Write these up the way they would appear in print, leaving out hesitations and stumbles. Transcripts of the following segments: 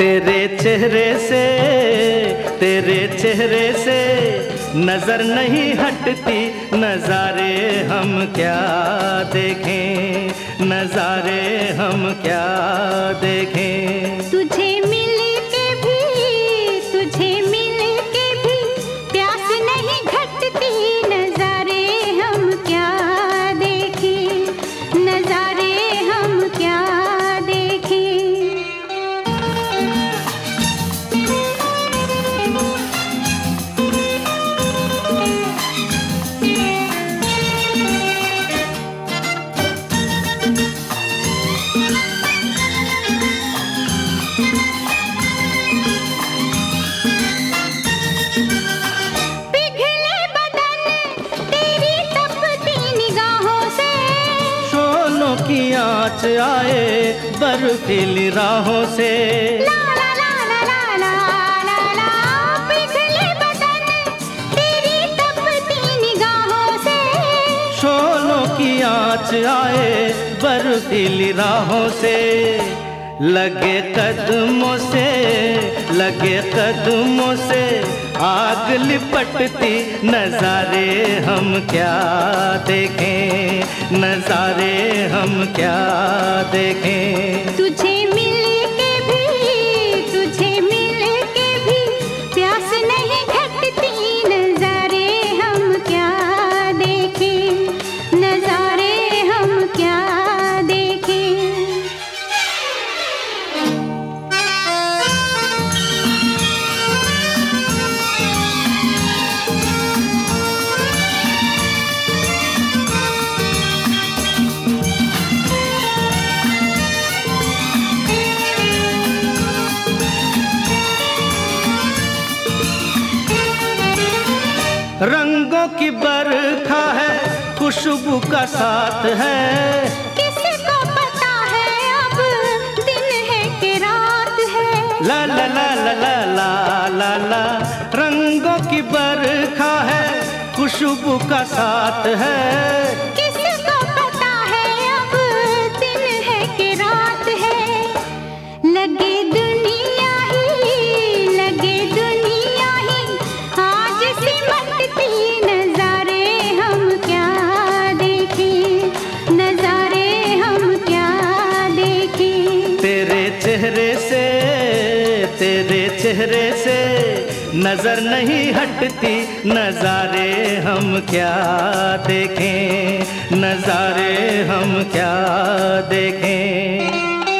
तेरे चेहरे से नजर नहीं हटती, नजारे हम क्या देखें, नजारे हम क्या देखें। तुझे मिल के भी प्यास नहीं घटती, नजारे हम क्या देखें, नजारे हम क्या देखें। की आँच आए बर्फीली राहों से, ला ला ला ला ला ला ला ला, पिघले बदन तेरी तपती निगाहों से। शोलों की आँच आए बर्फीली राहों से, लगे कदमों से आग लिपटती, नजारे हम क्या देखें, नजारे हम क्या देखें। तुझे मिल के भी प्यास नहीं घटती, नजारे हम क्या देखें, नजारे हम क्या देखें। रंगों की बरखा है, खुशबू का साथ है, किसको पता है अब दिन है कि रात है। ला ला ला ला ला ला ला ला, रंगों की बरखा है, खुशबू का साथ है, किसको पता है अब दिन है कि रात है। लगे दुनिया ही आज सिमटती, नजारे हम क्या देखें, नजारे हम क्या देखें। तेरे चेहरे से नजर नहीं हटती, नजारे हम क्या देखें, नजारे हम क्या देखें।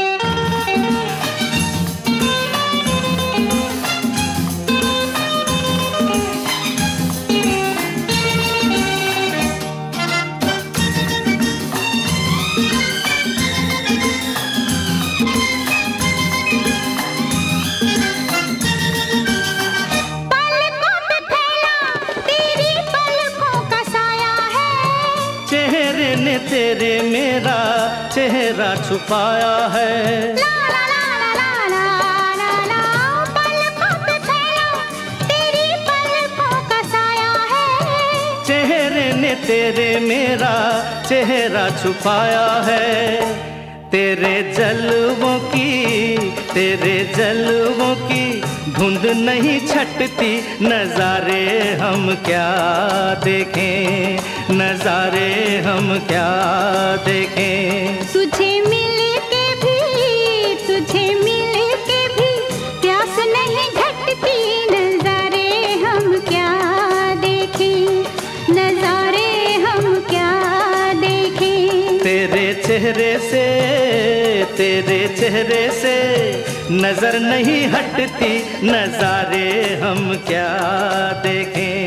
तेरे मेरा चेहरा छुपाया है, ला ला ला ला ला ला ला, पलकों पे फैला तेरी पलकों का साया है। चेहरे ने तेरे मेरा चेहरा छुपाया है, तेरे जलवों की धुंध नहीं छटती, नजारे हम क्या देखें, नजारे हम क्या देखें। तुझे मिल के भी प्यास नहीं घटती, नजारे हम क्या देखें, नजारे हम क्या देखें। तेरे चेहरे से नजर नहीं हटती, नजारे हम क्या देखें।